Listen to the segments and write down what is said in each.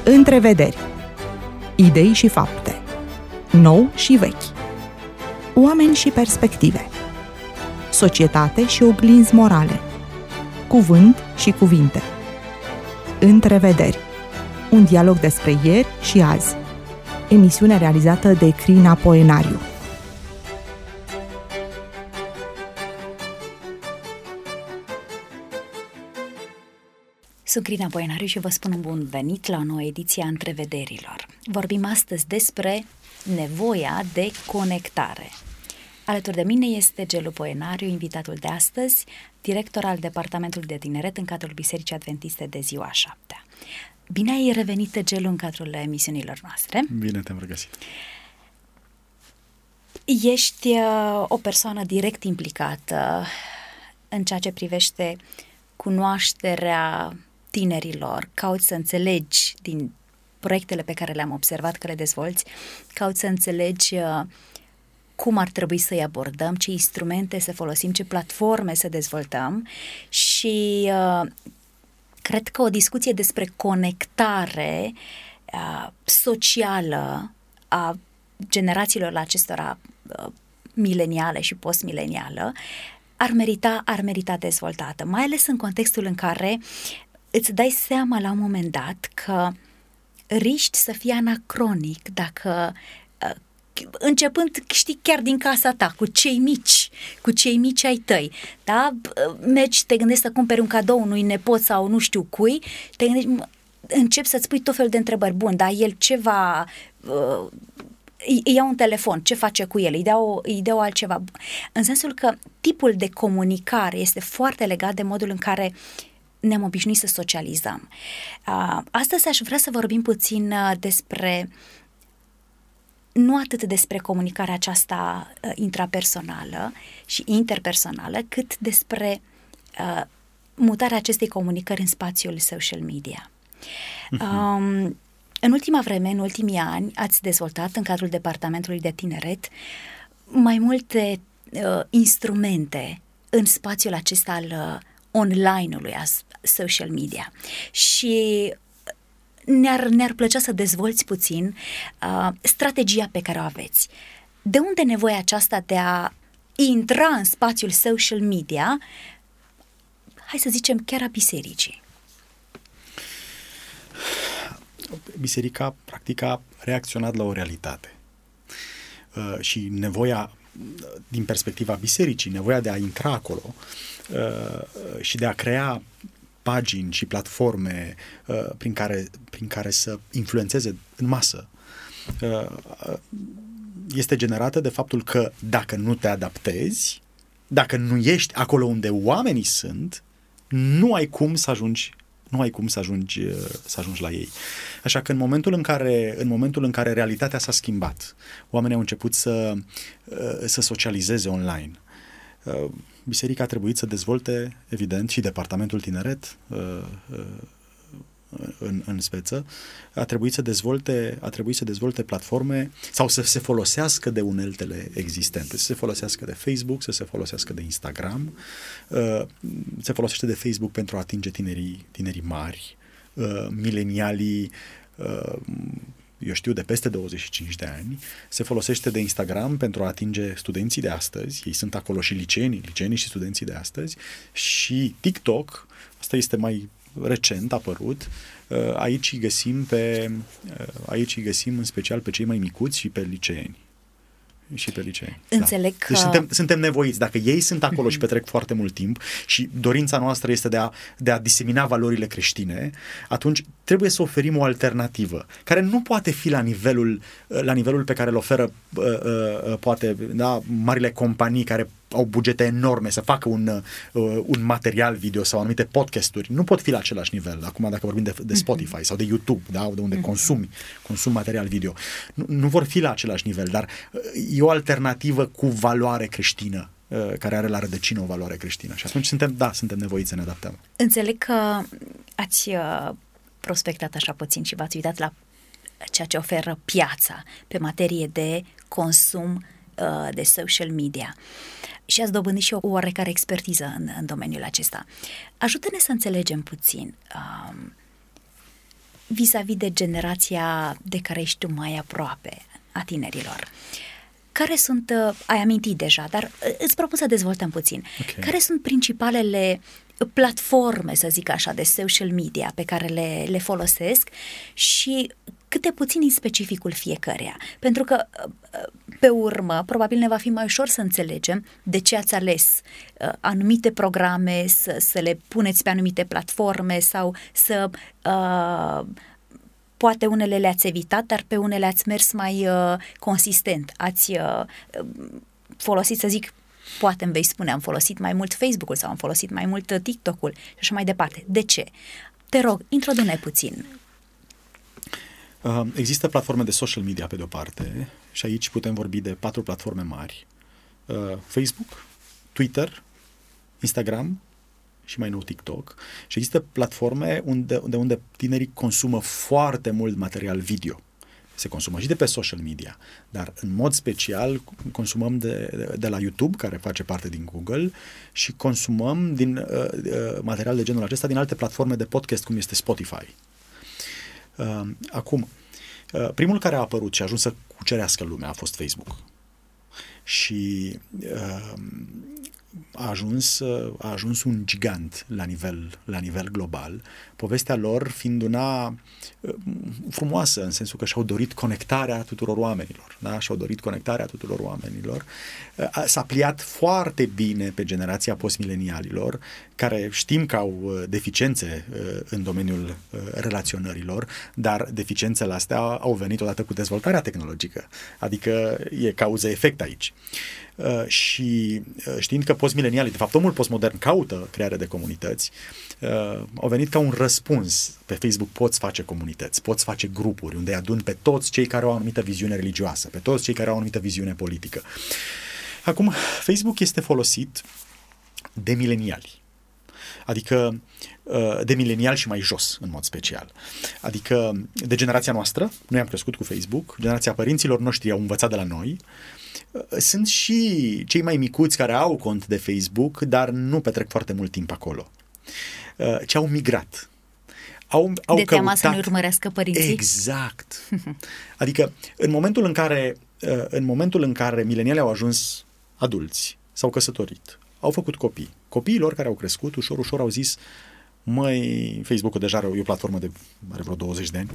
Întrevederi. Idei și fapte. Nou și vechi. Oameni și perspective. Societate și oglinzi morale. Cuvânt și cuvinte. Întrevederi. Un dialog despre ieri și azi. Emisiune realizată de Crina Poenariu. Sunt Crina Poenariu și vă spun un bun venit la o nouă ediție a Întrevederilor. Vorbim astăzi despre nevoia de conectare. Alături de mine este Gelu Poenariu, invitatul de astăzi, director al Departamentului de Tineret în cadrul Bisericii Adventiste de Ziua a 7-a. Bine ai revenit, Gelu, în cadrul emisiunilor noastre. Bine te-am regăsit. Ești o persoană direct implicată în ceea ce privește cunoașterea tinerilor, cauți să înțelegi din proiectele pe care le-am observat că le dezvolți, cauți să înțelegi cum ar trebui să-i abordăm, ce instrumente să folosim, ce platforme să dezvoltăm și cred că o discuție despre conectare socială a generațiilor acestora mileniale și postmilenială ar merita dezvoltată, mai ales în contextul în care îți dai seama la un moment dat că riști să fii anacronic dacă începând, știi, chiar din casa ta, cu cei mici ai tăi, da? Mergi, te gândești să cumperi un cadou unui nepot sau nu știu cui, te gândești, începi să-ți pui tot felul de întrebări. Bun, dar el ce va... îi ia un telefon, ce face cu el, îi dă altceva. În sensul că tipul de comunicare este foarte legat de modul în care ne-am obișnuit să socializăm. Astăzi aș vrea să vorbim puțin despre, nu atât despre comunicarea aceasta intrapersonală și interpersonală, cât despre mutarea acestei comunicări în spațiul social media. În ultima vreme, în ultimii ani, ați dezvoltat în cadrul Departamentului de Tineret mai multe instrumente în spațiul acesta al online-ului, a social media. Și ne-ar plăcea să dezvolți puțin strategia pe care o aveți. De unde nevoia aceasta de a intra în spațiul social media, hai să zicem, chiar a bisericii? Biserica, practic, a reacționat la o realitate. Și nevoia, din perspectiva bisericii, nevoia de a intra acolo și de a crea pagini și platforme prin care să influențeze în masă, este generată de faptul că dacă nu te adaptezi, dacă nu ești acolo unde oamenii sunt, nu ai cum să ajungi la ei. Așa că în momentul în care realitatea s-a schimbat, oamenii au început să socializeze online. Biserica a trebuit să dezvolte, evident, și Departamentul Tineret în speță, a trebuit să dezvolte platforme sau să se folosească de uneltele existente, să se folosească de Facebook, să se folosească de Instagram. Se folosește de Facebook pentru a atinge tinerii mari, milenialii, eu știu, de peste 25 de ani. Se folosește de Instagram pentru a atinge studenții de astăzi. Ei sunt acolo și liceenii și studenții de astăzi. Și TikTok, asta este mai recent apărut, aici îi găsim în special pe cei mai micuți și pe liceeni. Înțeleg că... Deci suntem nevoiți. Dacă ei sunt acolo și petrec foarte mult timp și dorința noastră este de a disemina valorile creștine, atunci trebuie să oferim o alternativă, care nu poate fi la nivelul pe care îl oferă poate, da, marile companii care au bugete enorme să facă un material video sau anumite podcasturi. Nu pot fi la același nivel. Acum, dacă vorbim de Spotify sau de YouTube, da, de unde consumi material video, nu vor fi la același nivel, dar e o alternativă cu valoare creștină, care are la rădăcină o valoare creștină. Și atunci suntem nevoiți să ne adaptăm. Înțeleg că ați prospectat așa puțin și v-ați uitat la ceea ce oferă piața pe materie de consum de social media. Și ați dobândit și o oarecare expertiză în domeniul acesta. Ajută-ne să înțelegem puțin vis-a-vis de generația de care ești tu mai aproape, a tinerilor. Care sunt, ai amintit deja, dar îți propun să dezvoltăm puțin. Okay. Care sunt principalele platforme, să zic așa, de social media pe care le folosesc și câte puțin în specificul fiecăreia? Pentru că pe urmă, probabil ne va fi mai ușor să înțelegem de ce ați ales anumite programe, să le puneți pe anumite platforme sau să... Poate unele le-ați evitat, dar pe unele ați mers mai consistent. Ați folosit, să zic, poate îmi vei spune, am folosit mai mult Facebook-ul sau am folosit mai mult TikTok-ul și așa mai departe. De ce? Te rog, introdu-ne puțin. Există platforme de social media pe de-o parte și aici putem vorbi de 4 platforme mari. Facebook, Twitter, Instagram și mai nou TikTok. Și există platforme unde tinerii consumă foarte mult material video. Se consumă și de pe social media, dar în mod special consumăm de la YouTube, care face parte din Google, și consumăm din material de genul acesta din alte platforme de podcast, cum este Spotify. Acum, primul care a apărut și a ajuns să cucerească lumea a fost Facebook. Și a ajuns un gigant la nivel global, povestea lor fiind una frumoasă, în sensul că și-au dorit conectarea tuturor oamenilor, da? Și-au dorit conectarea tuturor oamenilor. S-a pliat foarte bine pe generația postmilenialilor, care știm că au deficiențe în domeniul relaționărilor, dar deficiențele astea au venit odată cu dezvoltarea tehnologică, adică e cauză-efect aici. Și știind că postmilenialii, de fapt omul postmodern caută crearea de comunități, au venit ca un răspuns. Pe Facebook poți face comunități, poți face grupuri unde îi aduni pe toți cei care au o anumită viziune religioasă, pe toți cei care au o anumită viziune politică. Acum, Facebook este folosit de mileniali, adică de mileniali și mai jos, în mod special. Adică de generația noastră, noi am crescut cu Facebook, generația părinților noștri au învățat de la noi. Sunt și cei mai micuți care au cont de Facebook, dar nu petrec foarte mult timp acolo. Ce au migrat. Au de teama să nu urmărească părinții? Exact. Adică în momentul în care milenialii au ajuns adulți, s-au căsătorit, au făcut copii. Copiii lor care au crescut, ușor, ușor au zis, măi, Facebook-ul deja are o platformă are vreo 20 de ani,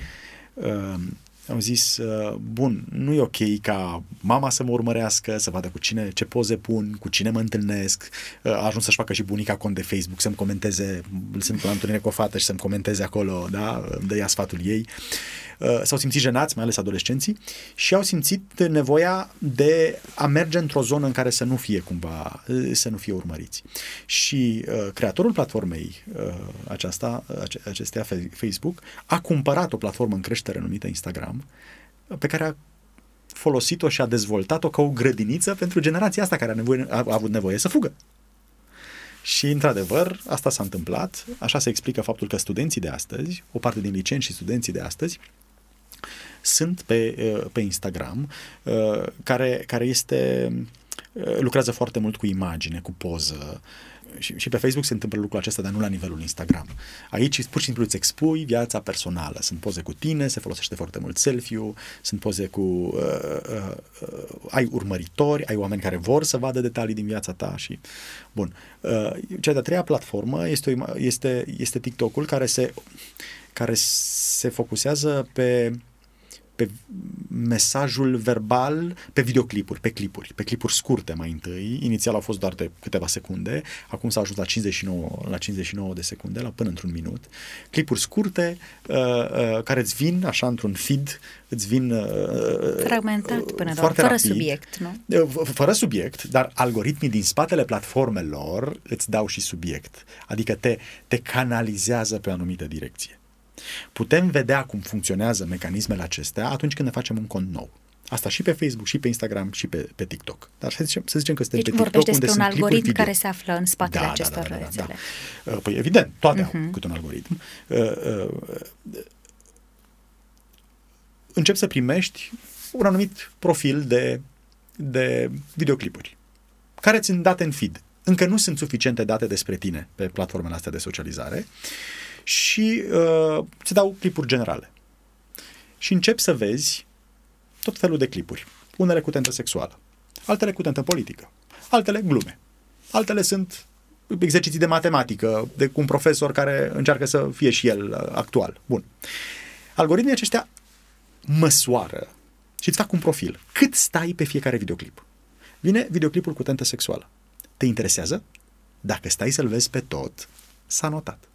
au zis, bun, nu e ok ca mama să mă urmărească, să vadă ce poze pun, cu cine mă întâlnesc. A ajuns să-și facă și bunica cont de Facebook, să-mi comenteze, sunt la întâlnire cu o fată și să-mi comenteze acolo, da, îmi dă ea sfatul ei. S-au simțit jenați, mai ales adolescenții, și au simțit nevoia de a merge într-o zonă în care să nu fie urmăriți. Și creatorul platformei acestea Facebook a cumpărat o platformă în creștere numită Instagram, pe care a folosit-o și a dezvoltat-o ca o grădiniță pentru generația asta care a avut nevoie să fugă. Și, într-adevăr, asta s-a întâmplat. Așa se explică faptul că studenții de astăzi, o parte din licenți și studenții de astăzi, sunt pe Instagram, care lucrează foarte mult cu imagine, cu poză. Și pe Facebook se întâmplă lucrul acesta, dar nu la nivelul Instagram. Aici pur și simplu îți expui viața personală. Sunt poze cu tine, se folosește foarte mult selfie-ul, sunt poze cu... ai urmăritori, ai oameni care vor să vadă detalii din viața ta și... Bun. Cea de-a treia platformă este TikTok-ul, care se focusează pe mesajul verbal, pe videoclipuri, pe clipuri scurte mai întâi. Inițial au fost doar de câteva secunde, acum s-a ajuns la 59 de secunde, până într-un minut. Clipuri scurte care îți vin așa într-un feed, îți vin fragmentat până foarte fără rapid, subiect, nu? Fără subiect, dar algoritmii din spatele platformelor îți dau și subiect. Adică te canalizează pe o anumită direcție. Putem vedea cum funcționează mecanismele acestea atunci când ne facem un cont nou. Asta și pe Facebook, și pe Instagram, și pe TikTok. Dar să zicem că suntem pe TikTok, vorbești unde despre un sunt algoritm care se află în spatele acestor rețele. Da. Păi evident, toate au câte un algoritm. Începi să primești un anumit profil de videoclipuri care ți sunt date în feed. Încă nu sunt suficiente date despre tine pe platformele astea de socializare și îți dau clipuri generale. Și începi să vezi tot felul de clipuri. Unele cu tentă sexuală, altele cu tentă politică, altele glume, altele sunt exerciții de matematică, de cu un profesor care încearcă să fie și el actual. Bun. Algoritmii aceștia măsoară și îți fac un profil. Cât stai pe fiecare videoclip? Vine videoclipul cu tentă sexuală. Te interesează? Dacă stai să-l vezi pe tot, s-a notat.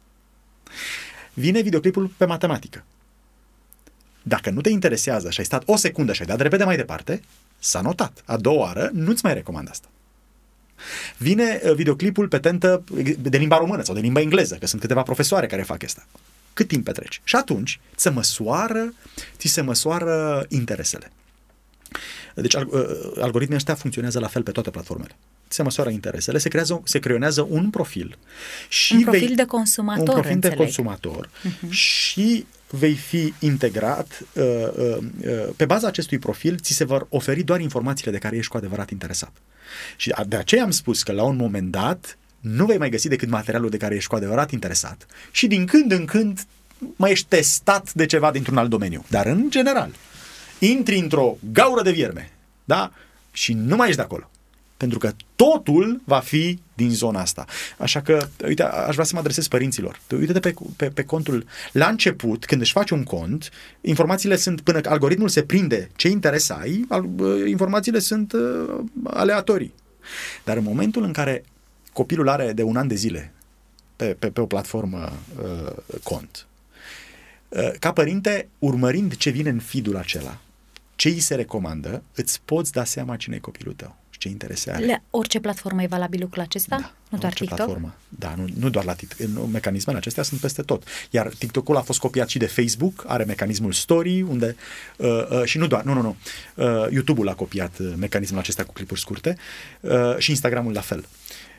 Vine videoclipul pe matematică. Dacă nu te interesează și ai stat o secundă și ai dat repede mai departe, s-a notat. A doua oară nu-ți mai recomand asta. Vine videoclipul pe tentă de limba română sau de limba engleză, că sunt câteva profesoare care fac asta. Cât timp petreci? Și atunci ți se măsoară interesele. Deci algoritmii ăștia funcționează la fel pe toate platformele. Se măsoară interesele, se creionează un profil. Și un profil de consumator, un profil înțeleg. de consumator și vei fi integrat, pe baza acestui profil ți se vor oferi doar informațiile de care ești cu adevărat interesat. Și de aceea am spus că la un moment dat nu vei mai găsi decât materialul de care ești cu adevărat interesat și din când în când mai ești testat de ceva dintr-un alt domeniu. Dar în general, intri într-o gaură de vierme, da? Și nu mai ești de acolo. Pentru că totul va fi din zona asta. Așa că, uite, aș vrea să mă adresez părinților. Uite-te pe contul. La început, când își faci un cont, informațiile sunt, până algoritmul se prinde ce interes ai, informațiile sunt aleatorii. Dar în momentul în care copilul are de 1 an de zile pe o platformă cont, ca părinte, urmărind ce vine în feed-ul acela, ce îi se recomandă, îți poți da seama cine e copilul tău și ce interese are. Orice platformă e valabil lucrul acesta? Da, nu doar TikTok? Platformă. Da, nu doar la TikTok. Mecanismele acestea sunt peste tot. Iar TikTok-ul a fost copiat și de Facebook, are mecanismul Story, unde și nu doar, YouTube-ul a copiat mecanismul acesta cu clipuri scurte și Instagram-ul la fel.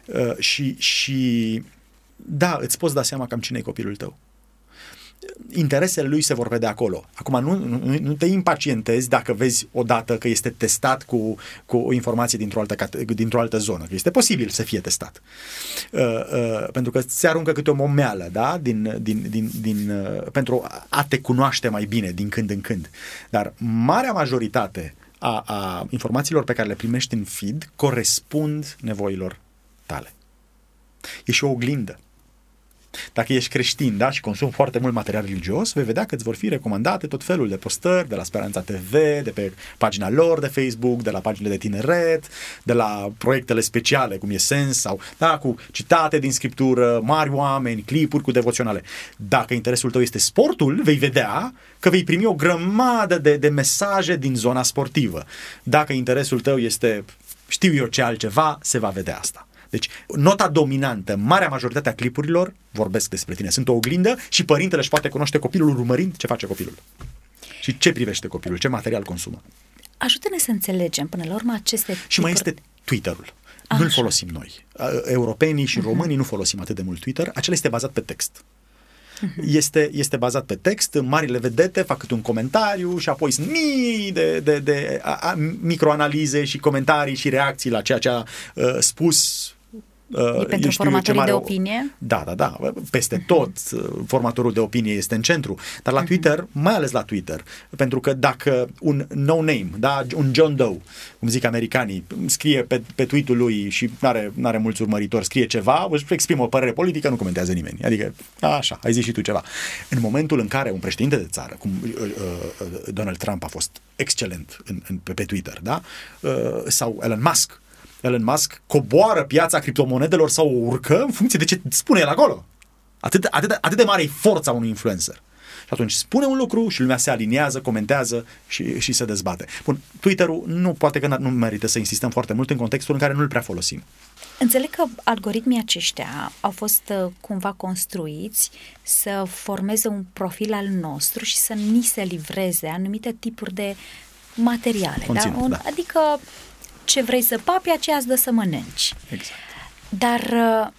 Și da, îți poți da seama cam cine e copilul tău. Interesele lui se vor vedea acolo. Acum nu te impacientezi dacă vezi odată că este testat cu o informație dintr-o altă zonă. Că este posibil să fie testat. Pentru că ți aruncă câte o momeală, da? Pentru a te cunoaște mai bine din când în când. Dar marea majoritate a informațiilor pe care le primești în feed corespund nevoilor tale. E și o oglindă. Dacă ești creștin, da, și consumi foarte mult material religios, vei vedea că îți vor fi recomandate tot felul de postări de la Speranța TV, de pe pagina lor de Facebook, de la paginile de tineret, de la proiectele speciale, cum e Sens, sau da, cu citate din scriptură, mari oameni, clipuri cu devoționale. Dacă interesul tău este sportul, vei vedea că vei primi o grămadă de mesaje din zona sportivă. Dacă interesul tău este, știu eu ce altceva, se va vedea asta. Deci, nota dominantă, marea majoritate a clipurilor vorbesc despre tine. Sunt o oglindă și părintele își poate cunoaște copilul urmărind ce face copilul. Și ce privește copilul, ce material consumă. Ajută-ne să înțelegem până la urmă aceste Și mai este Twitter-ul. Nu-l folosim noi. Europenii și românii nu folosim atât de mult Twitter. Acela este bazat pe text. Este bazat pe text, marile vedete fac câte un comentariu și apoi sunt mii de microanalize și comentarii și reacții la ceea ce a spus. E pentru formatorii de opinie? Da. Peste tot formatorul de opinie este în centru. Dar la Twitter, mai ales la Twitter, pentru că dacă un no-name, da, un John Doe, cum zic americanii, scrie pe tweet-ul lui și n-are mulți urmăritori, scrie ceva, își exprimă o părere politică, nu comentează nimeni. Adică, așa, ai zis și tu ceva. În momentul în care un președinte de țară, cum Donald Trump a fost excelent pe Twitter, da? Sau Elon Musk coboară piața criptomonedelor sau o urcă în funcție de ce spune el acolo. Atât de mare e forța unui influencer. Și atunci spune un lucru și lumea se aliniază, comentează și se dezbate. Bun, Twitter-ul poate că nu merită să insistăm foarte mult în contextul în care nu-l prea folosim. Înțeleg că algoritmii aceștia au fost cumva construiți să formeze un profil al nostru și să ni se livreze anumite tipuri de materiale. Conținut, da? Adică ce vrei să papi, aceea îți dă să mănânci. Exact. Dar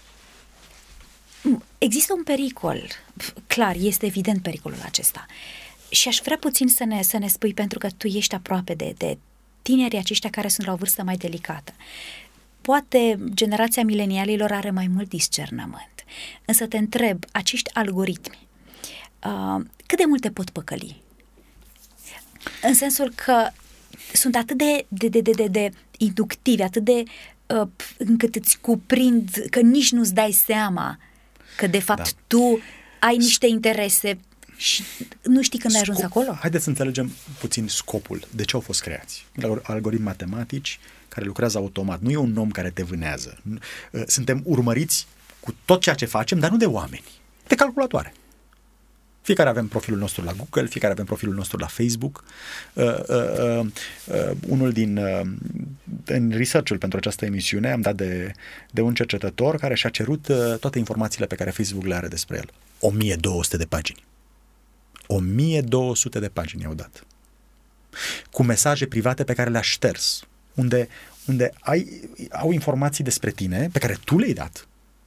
există un pericol. Clar, este evident pericolul acesta. Și aș vrea puțin să ne spui, pentru că tu ești aproape de tinerii aceștia care sunt la o vârstă mai delicată. Poate generația milenialilor are mai mult discernământ. Însă te întreb, acești algoritmi, cât de mult te pot păcăli? În sensul că sunt atât de inductivi, atât de încât îți cuprind, că nici nu-ți dai seama că de fapt tu ai niște interese și nu știi când ai ajuns acolo. Haideți să înțelegem puțin scopul, de ce au fost creați. Algoritmi matematici care lucrează automat, nu e un om care te vânează. Suntem urmăriți cu tot ceea ce facem, dar nu de oameni, de calculatoare. Fiecare avem profilul nostru la Google, fiecare avem profilul nostru la Facebook. Unul în research-ul pentru această emisiune am dat de un cercetător care și-a cerut toate informațiile pe care Facebook le are despre el. 1200 de pagini. 1200 de pagini i-au dat. Cu mesaje private pe care le-a șters, unde au informații despre tine pe care tu le-ai dat.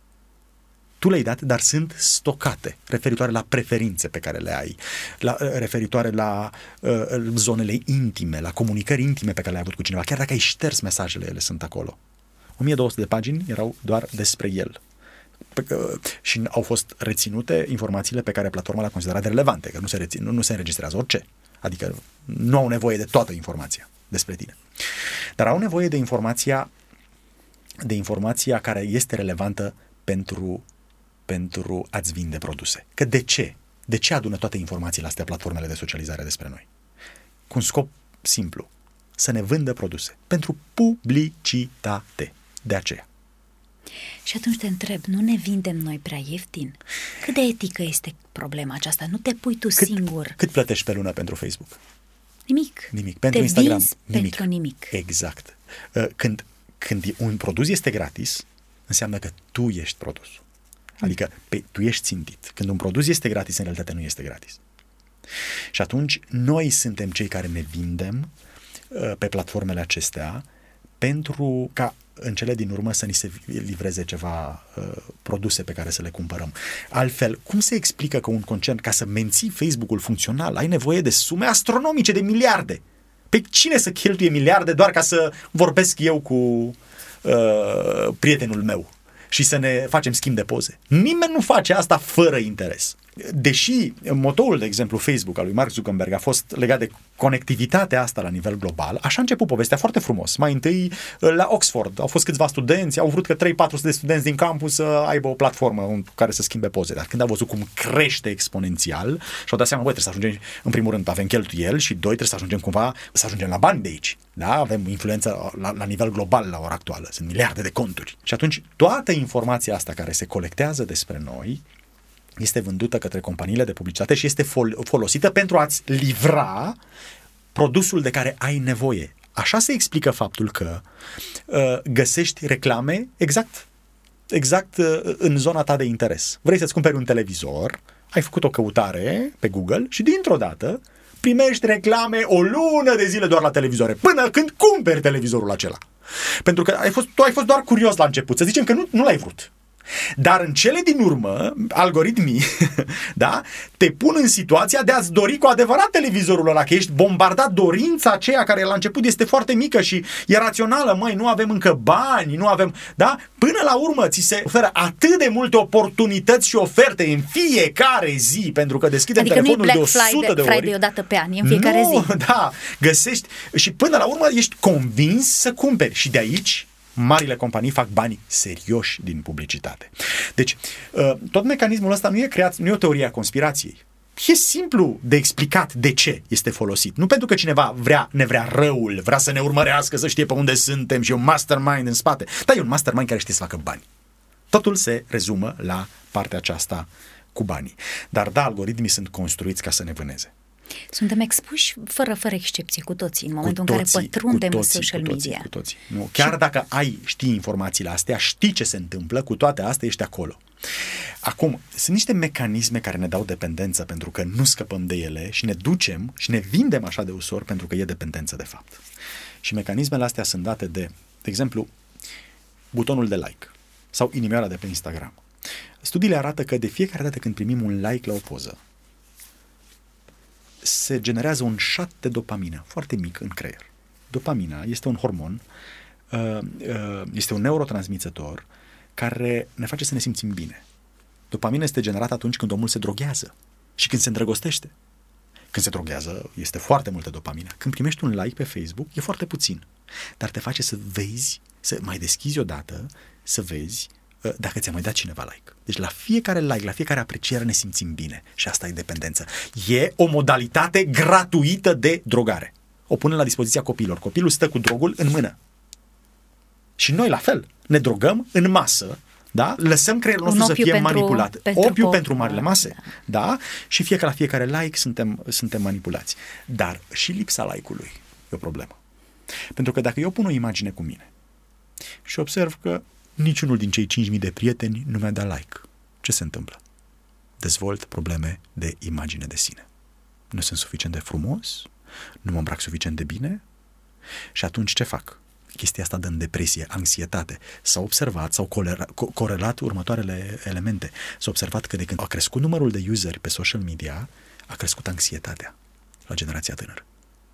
Dar sunt stocate, referitoare la preferințe pe care le ai, referitoare la zonele intime, la comunicări intime pe care le-ai avut cu cineva. Chiar dacă ai șters mesajele, ele sunt acolo. 1200 de pagini erau doar despre el. Și au fost reținute informațiile pe care platforma le-a considerat relevante, că nu se înregistrează orice. Adică nu au nevoie de toată informația despre tine. Dar au nevoie de informația care este relevantă pentru a-ți vinde produse. Că de ce? De ce adună toate informațiile astea platformele de socializare despre noi? Cu un scop simplu. Să ne vândă produse. Pentru publicitate. De aceea. Și atunci te întreb, nu ne vindem noi prea ieftin? Cât de etică este problema aceasta? Nu te pui tu singur? Cât plătești pe lună pentru Facebook? Nimic. Pentru te Instagram? Vinzi pentru nimic. Exact. Când un produs este gratis, înseamnă că tu ești produsul. Adică tu ești țintit. Când un produs este gratis, în realitate nu este gratis. Și atunci noi suntem cei care ne vindem pe platformele acestea pentru ca în cele din urmă să ni se livreze ceva produse pe care să le cumpărăm. Altfel, cum se explică că un concern, ca să menții Facebook-ul funcțional, ai nevoie de sume astronomice, de miliarde? Pe cine să cheltuie miliarde doar ca să vorbesc eu cu prietenul meu și să ne facem schimb de poze? Nimeni nu face asta fără interes. Deși motoul, de exemplu, Facebook al lui Mark Zuckerberg a fost legat de conectivitatea asta la nivel global, așa a început povestea foarte frumos. Mai întâi la Oxford au fost câțiva studenți, au vrut că 3-400 de studenți din campus să aibă o platformă în care să schimbe poze. Dar când au văzut cum crește exponențial și au dat seama, trebuie să ajungem, în primul rând avem cheltuieli și doi, trebuie să ajungem cumva, să ajungem la bani de aici. Da? Avem influență la nivel global la ora actuală. Sunt miliarde de conturi. Și atunci toată informația asta care se colectează despre noi este vândută către companiile de publicitate și este folosită pentru a-ți livra produsul de care ai nevoie. Așa se explică faptul că găsești reclame exact în zona ta de interes. Vrei să-ți cumperi un televizor, ai făcut o căutare pe Google și dintr-o dată primești reclame o lună de zile doar la televizoare, până când cumperi televizorul acela. Pentru că tu ai fost doar curios la început, să zicem că nu l-ai vrut. Dar în cele din urmă, algoritmii, da, te pun în situația de a-ți dori cu adevărat televizorul ăla, că ești bombardat, dorința aceea care la început este foarte mică și e rațională, nu avem încă bani, nu avem, da? Până la urmă ți se oferă atât de multe oportunități și oferte în fiecare zi, pentru că deschidem telefonul de 100 de ori. Friday o dată pe an, în fiecare zi. Da, găsești și până la urmă ești convins să cumperi și de aici marile companii fac bani serioși din publicitate. Deci, tot mecanismul ăsta nu e o teorie a conspirației. E simplu de explicat de ce este folosit. Nu pentru că cineva ne vrea răul, vrea să ne urmărească, să știe pe unde suntem și e un mastermind în spate. Dar e un mastermind care știe să facă bani. Totul se rezumă la partea aceasta cu banii. Dar da, algoritmii sunt construiți ca să ne vâneze. Suntem expuși fără excepție cu toții în momentul în care pătrundem în social media. Cu toții. Nu. Chiar dacă știi informațiile astea, știi ce se întâmplă, cu toate astea ești acolo. Acum, sunt niște mecanisme care ne dau dependență pentru că nu scăpăm de ele și ne ducem și ne vindem așa de ușor pentru că e dependență de fapt. Și mecanismele astea sunt date de exemplu, butonul de like sau inimioara de pe Instagram. Studiile arată că de fiecare dată când primim un like la o poză, se generează un șat de dopamină foarte mic în creier. Dopamina este un hormon, este un neurotransmițător care ne face să ne simțim bine. Dopamina este generată atunci când omul se droghează și când se îndrăgostește. Când se droghează, este foarte multă dopamină. Când primești un like pe Facebook, e foarte puțin. Dar te face să vezi, să mai deschizi odată, să vezi dacă ți-a mai dat cineva like. Deci la fiecare like, la fiecare apreciere ne simțim bine. Și asta e dependență. E o modalitate gratuită de drogare. O punem la dispoziția copiilor. Copilul stă cu drogul în mână. Și noi la fel. Ne drogăm în masă, da? Lăsăm creierul nostru să fie manipulat. Opiu pentru marile mase. Da? Și la fiecare like suntem manipulați. Dar și lipsa like-ului e o problemă. Pentru că dacă eu pun o imagine cu mine și observ că niciunul din cei 5.000 de prieteni nu mi-a dat like, ce se întâmplă? Dezvolt probleme de imagine de sine. Nu sunt suficient de frumos, nu mă îmbrac suficient de bine și atunci ce fac? Chestia asta dă în depresie, anxietate. S-a observat, s-au corelat următoarele elemente. S-a observat că de când a crescut numărul de useri pe social media, a crescut anxietatea la generația tânără.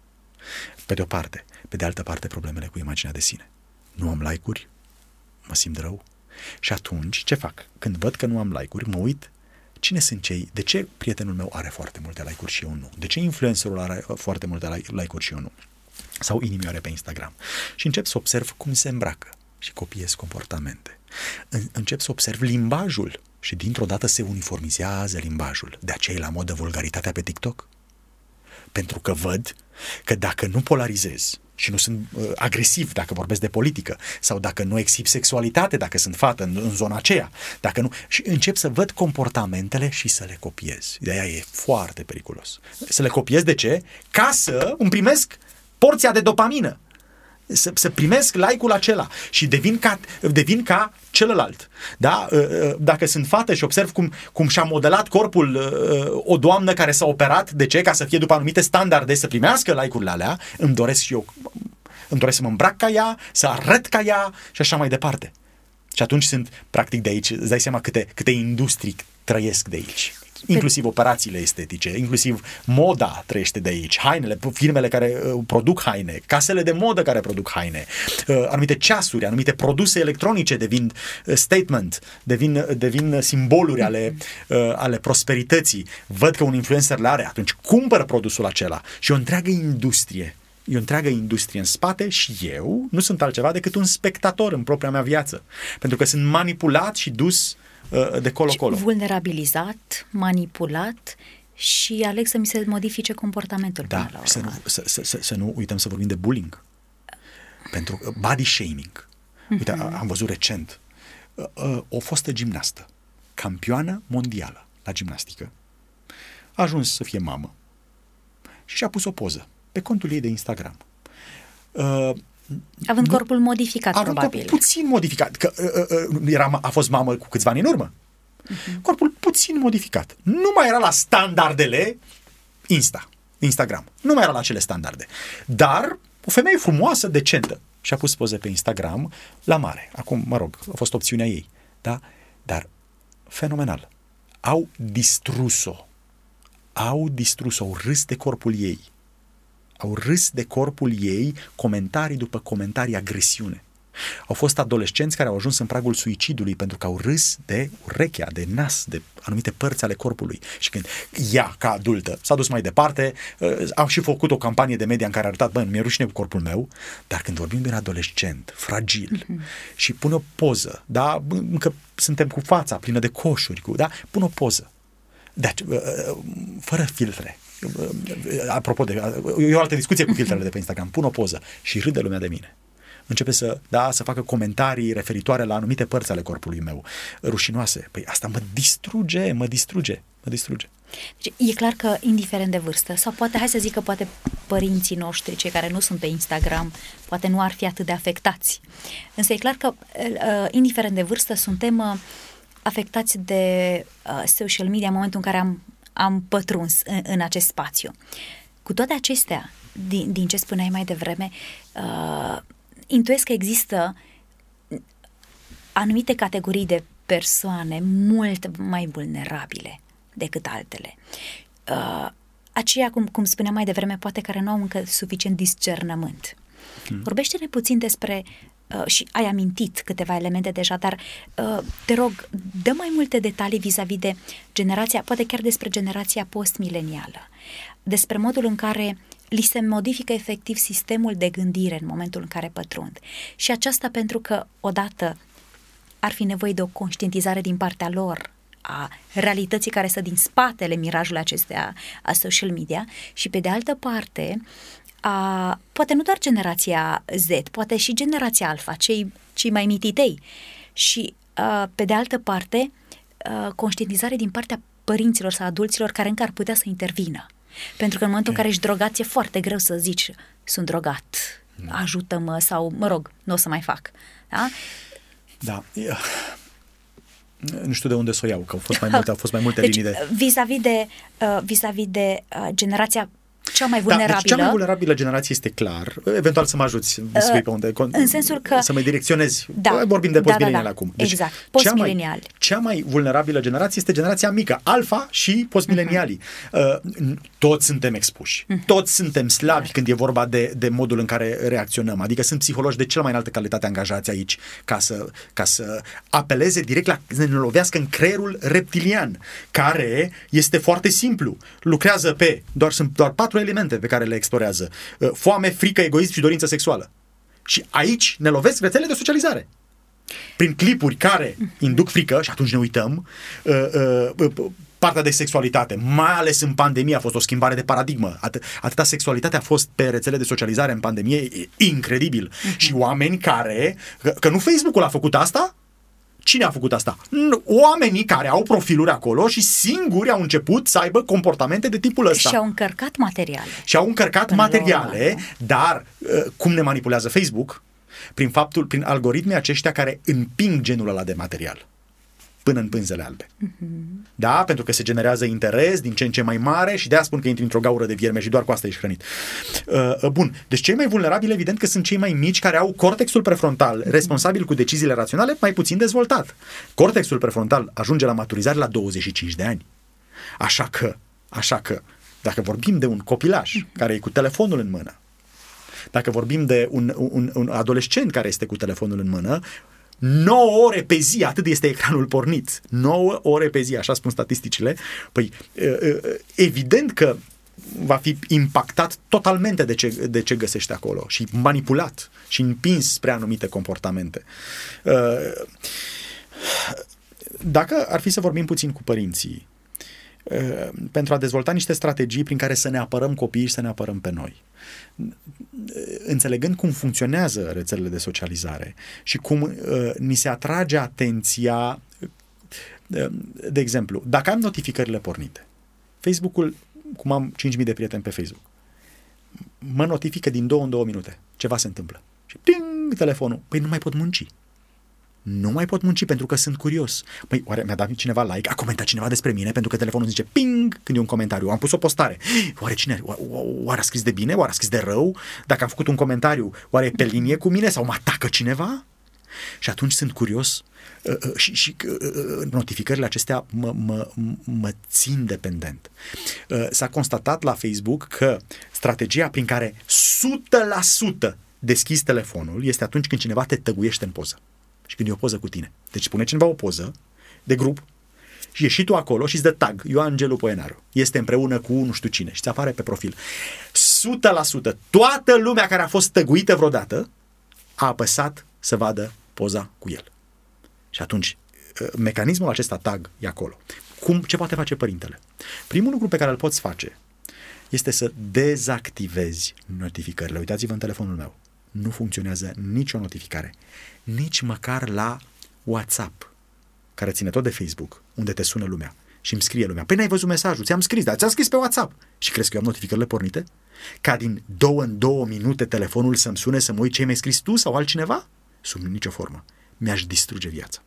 Pe de o parte. Pe de altă parte, problemele cu imaginea de sine. Nu am like-uri, mă simt rău. Și atunci, ce fac? Când văd că nu am like-uri, mă uit cine sunt cei, de ce prietenul meu are foarte multe like-uri și eu nu? De ce influencerul are foarte multe like-uri și eu nu? Sau inimioare pe Instagram. Și încep să observ cum se îmbracă și copiez comportamente. Încep să observ limbajul și dintr-o dată se uniformizează limbajul. De aceea e la modă vulgaritatea pe TikTok. Pentru că văd că dacă nu polarizez și nu sunt agresiv dacă vorbesc de politică sau dacă nu exhib sexualitate dacă sunt fată în zona aceea, dacă nu, și încep să văd comportamentele și să le copiez. De-aia e foarte periculos. Să le copiez de ce? Ca să îmi primesc porția de dopamină. Să primesc like-ul acela și devin ca celălalt. Da? Dacă sunt fată și observ cum și-a modelat corpul o doamnă care s-a operat, de ce? Ca să fie după anumite standarde, să primească like-urile alea, îmi doresc și eu, îmi doresc să mă îmbrac ca ea, să arăt ca ea și așa mai departe. Și atunci sunt, practic, de aici, îți dai seama câte industrii trăiesc de aici. Inclusiv operațiile estetice, inclusiv moda trăiește de aici, hainele, firmele care produc haine, casele de modă care produc haine, anumite ceasuri, anumite produse electronice devin statement, devin simboluri ale prosperității. Văd că un influencer le are, atunci cumpăr produsul acela și o întreagă industrie. E o întreagă industrie în spate și eu nu sunt altceva decât un spectator în propria mea viață. Pentru că sunt manipulat și dus de colo-colo. Vulnerabilizat, manipulat și aleg să mi se modifice comportamentul. Da, să nu uităm să vorbim de bullying. Pentru body shaming. Uite, am văzut recent o fostă gimnastă, campioană mondială la gimnastică, a ajuns să fie mamă și și-a pus o poză pe contul ei de Instagram. Având corpul modificat, probabil. Puțin modificat. Că, a fost mamă cu câțiva ani în urmă. Corpul puțin modificat. Nu mai era la standardele Instagram. Nu mai era la acele standarde. Dar o femeie frumoasă, decentă. Și-a pus poze pe Instagram la mare. Acum, mă rog, a fost opțiunea ei. Da? Dar fenomenal. Au distrus-o. Au râs de corpul ei. Au râs de corpul ei, comentarii după comentarii, agresiune. Au fost adolescenți care au ajuns în pragul suicidului pentru că au râs de urechea, de nas, de anumite părți ale corpului. Și când ea, ca adultă, s-a dus mai departe, au și făcut o campanie de media în care a arătat, bă, mi-e rușine cu corpul meu, dar când vorbim de un adolescent fragil și pune o poză, da, încă suntem cu fața plină de coșuri, da, pune o poză. Deci, fără filtre. Apropo e o altă discuție cu filtrele de pe Instagram. Pun o poză și râde lumea de mine. Începe să facă comentarii referitoare la anumite părți ale corpului meu rușinoase. Păi asta mă distruge. Deci, e clar că indiferent de vârstă, sau poate, hai să zic că poate părinții noștri, cei care nu sunt pe Instagram, poate nu ar fi atât de afectați. Însă e clar că indiferent de vârstă suntem afectați de social media în momentul în care am pătruns în acest spațiu. Cu toate acestea, din ce spuneai mai devreme, intuiesc că există anumite categorii de persoane mult mai vulnerabile decât altele. Aceia, cum spuneam mai devreme, poate care nu au încă suficient discernământ. Vorbește-ne puțin despre, și ai amintit câteva elemente deja, dar te rog, dă mai multe detalii vis-a-vis de generația, poate chiar despre generația post-milenială, despre modul în care li se modifică efectiv sistemul de gândire în momentul în care pătrund. Și aceasta pentru că, odată, ar fi nevoie de o conștientizare din partea lor a realității care stă din spatele mirajului acestea a social media și, pe de altă parte, poate nu doar generația Z, poate și generația Alpha, cei mai mititei. Și, pe de altă parte, conștientizare din partea părinților sau adulților care încă ar putea să intervină. Pentru că în momentul în care ești drogat, e foarte greu să zici, sunt drogat, ajută-mă sau, mă rog, nu o să mai fac. Da? Da. Nu știu de unde să o iau, că au fost mai multe deci, linii de... Vis-a-vis de generația cea mai vulnerabilă. Deci cea mai vulnerabilă generație este clar. Eventual să mă ajuți să spui pe unde. În sensul că... Să mă direcționezi. Vorbim de post-milenial acum. Deci, exact, post-mileniali. Cea mai vulnerabilă generație este generația mică, alfa și post-milenialii. Toți suntem expuși. Toți suntem slabi când e vorba de modul în care reacționăm. Adică sunt psihologi de cel mai înaltă calitate angajați aici ca să apeleze direct la să ne lovească în creierul reptilian, care este foarte simplu. Lucrează sunt doar 4 elemente pe care le explorează. Foame, frică, egoism și dorință sexuală. Și aici ne lovesc rețelele de socializare. Prin clipuri care induc frică, și atunci ne uităm, partea de sexualitate, mai ales în pandemie, a fost o schimbare de paradigmă. Atâta sexualitate a fost pe rețele de socializare în pandemie, incredibil. Și oameni care, că nu Facebook-ul a făcut asta. Cine a făcut asta? Oamenii care au profiluri acolo și singuri au început să aibă comportamente de tipul ăsta. Și au încărcat materiale. Dar cum ne manipulează Facebook? Prin algoritmii aceștia care împing genul ăla de material până în pânzele albe. Da? Pentru că se generează interes din ce în ce mai mare și de-aia spun că intri într-o gaură de vierme și doar cu asta ești hrănit. Bun. Deci cei mai vulnerabili, evident că sunt cei mai mici care au cortexul prefrontal responsabil cu deciziile raționale mai puțin dezvoltat. Cortexul prefrontal ajunge la maturizare la 25 de ani. Așa că dacă vorbim de un copilaș care e cu telefonul în mână, dacă vorbim de un adolescent care este cu telefonul în mână, 9 ore pe zi, atât este ecranul pornit. 9 ore pe zi, așa spun statisticile. Păi, evident că va fi impactat totalmente de ce găsește acolo și manipulat și împins spre anumite comportamente. Dacă ar fi să vorbim puțin cu părinții, pentru a dezvolta niște strategii prin care să ne apărăm copiii și să ne apărăm pe noi. Înțelegând cum funcționează rețelele de socializare și cum ni se atrage atenția, de exemplu, dacă am notificările pornite, Facebook-ul, cum am 5.000 de prieteni pe Facebook, mă notifică din 2 în 2 minute. Ceva se întâmplă. Și ping, telefonul. Păi nu mai pot munci. Nu mai pot munci pentru că sunt curios. Păi, oare mi-a dat cineva like? A comentat cineva despre mine? Pentru că telefonul zice ping când e un comentariu. Am pus o postare. Oare cine? Oare a scris de bine? Oare a scris de rău? Dacă am făcut un comentariu, oare e pe linie cu mine? Sau mă atacă cineva? Și atunci sunt curios și notificările acestea mă țin dependent. S-a constatat la Facebook că strategia prin care 100% deschizi telefonul este atunci când cineva te tăguiește în poză. Și când e o poză cu tine. Deci pune cineva o poză de grup și ieși tu acolo și îți dă tag. Ioangelu Poenaru. Este împreună cu nu știu cine și ți apare pe profil. 100%. Toată lumea care a fost tăguită vreodată a apăsat să vadă poza cu el. Și atunci mecanismul acesta tag e acolo. Ce poate face părintele? Primul lucru pe care îl poți face este să dezactivezi notificările. Uitați-vă în telefonul meu. Nu funcționează nicio notificare. Nici măcar la WhatsApp, care ține tot de Facebook, unde te sună lumea și îmi scrie lumea. Păi n-ai văzut mesajul, ți-am scris, dar ți-am scris pe WhatsApp. Și crezi că eu am notificările pornite? Ca din 2 în 2 minute telefonul să-mi sune să mă uit ce mi-ai scris tu sau altcineva? Sub nicio formă. Mi-aș distruge viața.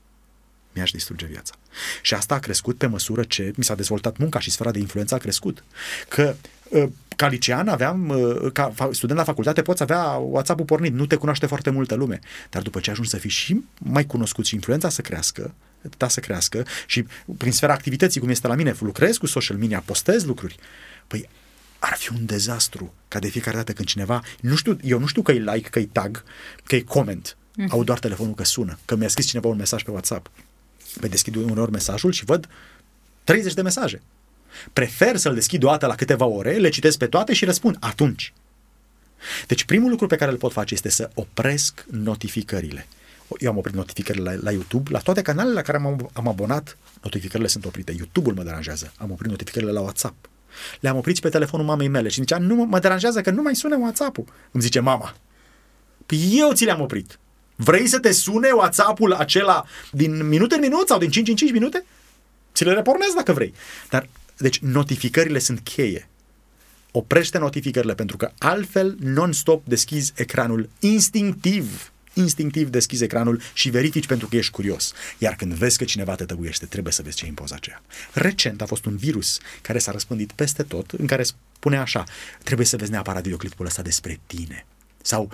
Și asta a crescut pe măsură ce mi s-a dezvoltat munca și sfera de influență a crescut. Că ca licean ca student la facultate poți avea WhatsApp-ul pornit, nu te cunoaște foarte multă lume, dar după ce ajungi să fii și mai cunoscut și influența să crească și prin sfera activității cum este la mine, lucrez cu social media, postez lucruri, păi ar fi un dezastru ca de fiecare dată când cineva, eu nu știu că e like, că e tag, că e comment, au doar telefonul că sună, că mi-a scris cineva un mesaj pe WhatsApp. Păi deschid uneori mesajul și văd 30 de mesaje. Prefer să-l deschid o dată la câteva ore, le citesc pe toate și răspund atunci. Deci primul lucru pe care îl pot face este să opresc notificările. Eu am oprit notificările la YouTube, la toate canalele la care am abonat, notificările sunt oprite. YouTube-ul mă deranjează. Am oprit notificările la WhatsApp. Le-am oprit și pe telefonul mamei mele și zicea, nu mă deranjează că nu mai sună WhatsApp-ul. Îmi zice mama, păi eu ți le-am oprit. Vrei să te sune WhatsApp-ul acela din minut în minut sau din 5 în 5 minute? Ți le repornezi dacă vrei. Dar, deci, notificările sunt cheie. Oprește notificările, pentru că altfel non-stop deschizi ecranul instinctiv deschizi ecranul și verifici pentru că ești curios. Iar când vezi că cineva te tăguiește, trebuie să vezi ce e în poza aceea. Recent a fost un virus care s-a răspândit peste tot, în care spune așa, trebuie să vezi neapărat videoclipul ăsta despre tine. Sau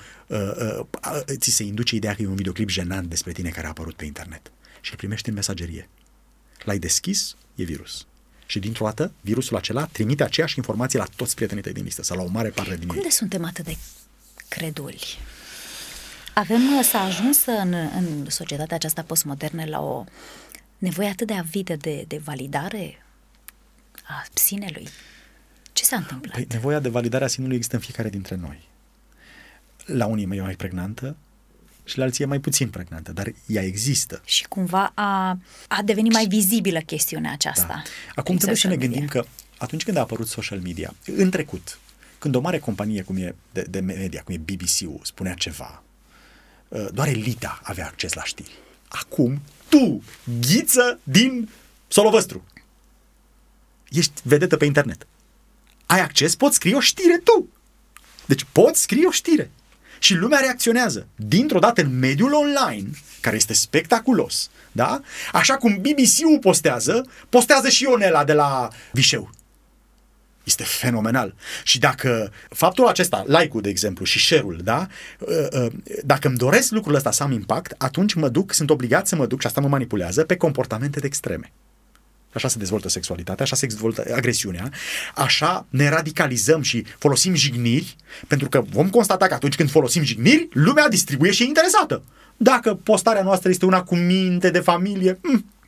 ți se induce ideea că e un videoclip jenant despre tine care a apărut pe internet. Și îl primești în mesagerie. L-ai deschis, e virus. Și dintr-o dată, virusul acela trimite aceeași informație la toți prietenii tăi din listă sau la o mare parte din ei. Cum de suntem atât de creduli? S-a ajuns în societatea aceasta postmodernă la o nevoie atât de avidă de validare a sinelui. Ce s-a întâmplat? Păi, nevoia de validare a sinelui există în fiecare dintre noi. La unii e mai pregnantă și la alții e mai puțin pregnantă, dar ea există. Și cumva a devenit mai vizibilă chestiunea aceasta. Da. Acum trebuie să ne gândim că atunci când a apărut social media, în trecut, când o mare companie cum e de media, cum e BBC-ul, spunea ceva, doar elita avea acces la știri. Acum, tu, Ghiță din Solovăstru, ești vedetă pe internet. Ai acces, poți scrie o știre tu. Deci poți scrie o știre. Și lumea reacționează. Dintr-o dată în mediul online, care este spectaculos, da? Așa cum BBC-ul postează și Ionela de la Vișeu. Este fenomenal. Și dacă faptul acesta, like-ul, de exemplu, și share-ul, da? Dacă îmi doresc lucrul ăsta să am impact, atunci sunt obligat să mă duc, și asta mă manipulează, pe comportamente de extreme. Așa se dezvoltă sexualitatea, așa se dezvoltă agresiunea, așa ne radicalizăm și folosim jigniri, pentru că vom constata că atunci când folosim jigniri, lumea distribuie și e interesată. Dacă postarea noastră este una cu minte de familie,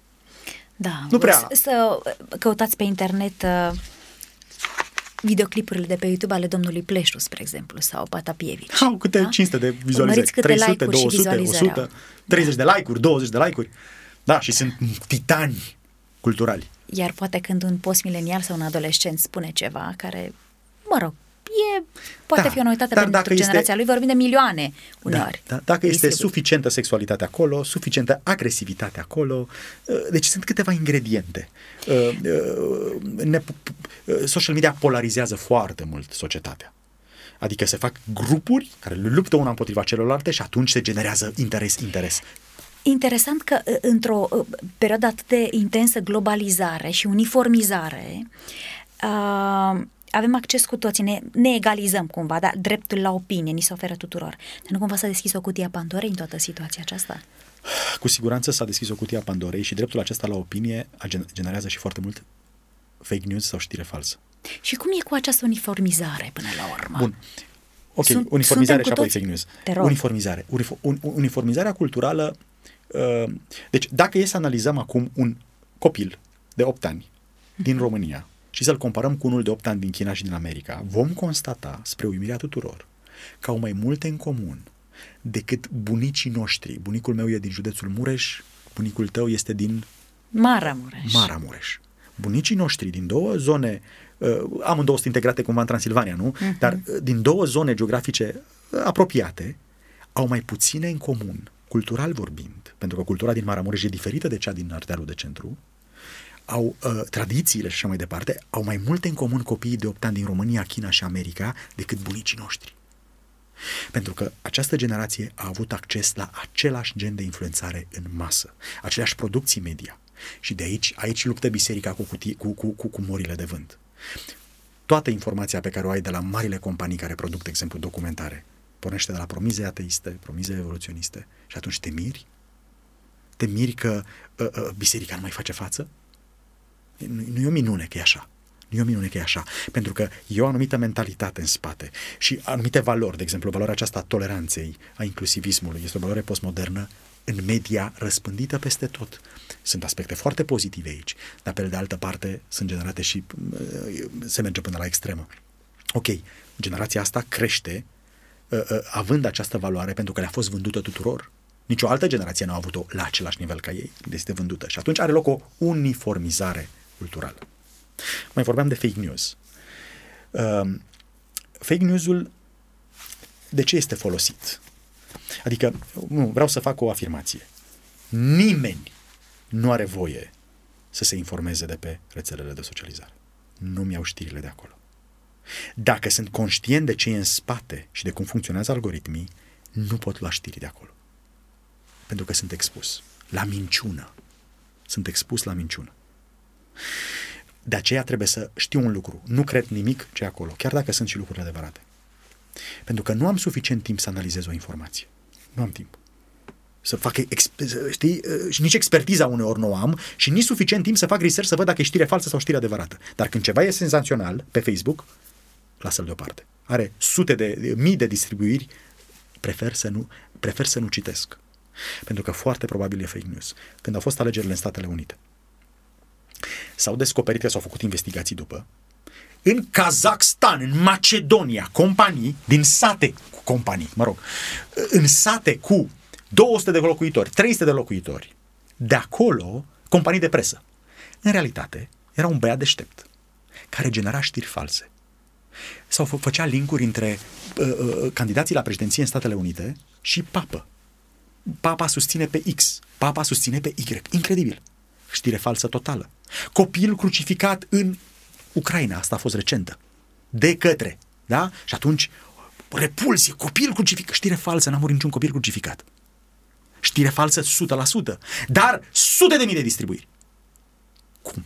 da, nu prea. Să căutați pe internet videoclipurile de pe YouTube ale domnului Pleșu, spre exemplu, sau Patapievici. Au câte 500 de vizualizări, 300, 200, 100, 30 de like-uri, 20 de like-uri. Da, și sunt titani culturali. Iar poate când un postmilenial sau un adolescent spune ceva care, mă rog, poate fi o noutate pentru generația lui, vorbim de milioane uneori. Da, dacă este suficientă sexualitate acolo, suficientă agresivitate acolo, deci sunt câteva ingrediente. Social media polarizează foarte mult societatea. Adică se fac grupuri care luptă una împotriva celorlalte și atunci se generează interes. Interesant că într-o perioadă atât de intensă globalizare și uniformizare avem acces cu toții, ne egalizăm cumva, dar dreptul la opinie ni se oferă tuturor. Dar nu cumva s-a deschis o cutie a Pandorei în toată situația aceasta? Cu siguranță s-a deschis o cutie a Pandorei și dreptul acesta la opinie generează și foarte mult fake news sau știre falsă. Și cum e cu această uniformizare până la urmă? Bun. Ok, uniformizare și apoi fake news. Uniformizarea culturală. Deci, dacă e să analizăm acum un copil de 8 ani din România și să-l comparăm cu unul de 8 ani din China și din America, vom constata, spre uimirea tuturor, că au mai multe în comun decât bunicii noștri. Bunicul meu e din județul Mureș, bunicul tău este din Maramureș. Bunicii noștri din două zone, amândouă sunt integrate cumva în Transilvania, nu? Dar din două zone geografice apropiate, au mai puține în comun, cultural vorbind, pentru că cultura din Maramureș e diferită de cea din Ardealul de Centru, au tradițiile și așa mai departe, au mai multe în comun copiii de 8 ani din România, China și America decât bunicii noștri. Pentru că această generație a avut acces la același gen de influențare în masă, aceleași producții media. Și de aici luptă biserica cu morile de vânt. Toată informația pe care o ai de la marile companii care produc, de exemplu, documentare, pornește de la promize ateiste, promize evoluționiste și atunci te miri? Te miri că biserica nu mai face față? Nu e o minune că e așa. E o minune că e așa, pentru că e o anumită mentalitate în spate și anumite valori, de exemplu, valoarea aceasta a toleranței, a inclusivismului, este o valoare postmodernă în media răspândită peste tot. Sunt aspecte foarte pozitive aici, dar pe de altă parte sunt generate și se merge până la extremă. Ok, generația asta crește având această valoare pentru că le-a fost vândută tuturor. Nici o altă generație nu a avut-o la același nivel ca ei, este vândută. Și atunci are loc o uniformizare culturală. Mai vorbeam de fake news. Fake news-ul de ce este folosit? Adică, vreau să fac o afirmație. Nimeni nu are voie să se informeze de pe rețelele de socializare. Nu-mi iau știrile de acolo. Dacă sunt conștient de ce e în spate și de cum funcționează algoritmii, nu pot lua știri de acolo. Pentru că sunt expus la minciună. Sunt expus la minciună. De aceea trebuie să știu un lucru. Nu cred nimic ce e acolo, chiar dacă sunt și lucruri adevărate. Pentru că nu am suficient timp să analizez o informație. Nu am timp. Să fac, știi, și nici expertiza uneori nu am și nici suficient timp să fac research să văd dacă e știre falsă sau știre adevărată. Dar când ceva e senzațional pe Facebook, lasă-l deoparte. Are sute de mii de distribuiri, prefer să nu citesc. Pentru că foarte probabil e fake news. Când au fost alegerile în Statele Unite, s-au descoperit că s-au făcut investigații după. În Kazakhstan, în Macedonia, companii din sate cu companii, în sate cu 200 de locuitori, 300 de locuitori, de acolo, companii de presă. În realitate, era un băiat deștept care genera știri false. Sau făcea linkuri între candidații la președinție în Statele Unite și papă. Papa susține pe X, papa susține pe Y. Incredibil. Știre falsă totală. Copil crucificat în Ucraina, asta a fost recentă. De către, da? Și atunci, repulsie, copil crucificat. Știre falsă, n-a murit niciun copil crucificat. Știre falsă 100%. Dar sute de mii de distribuiri. Cum?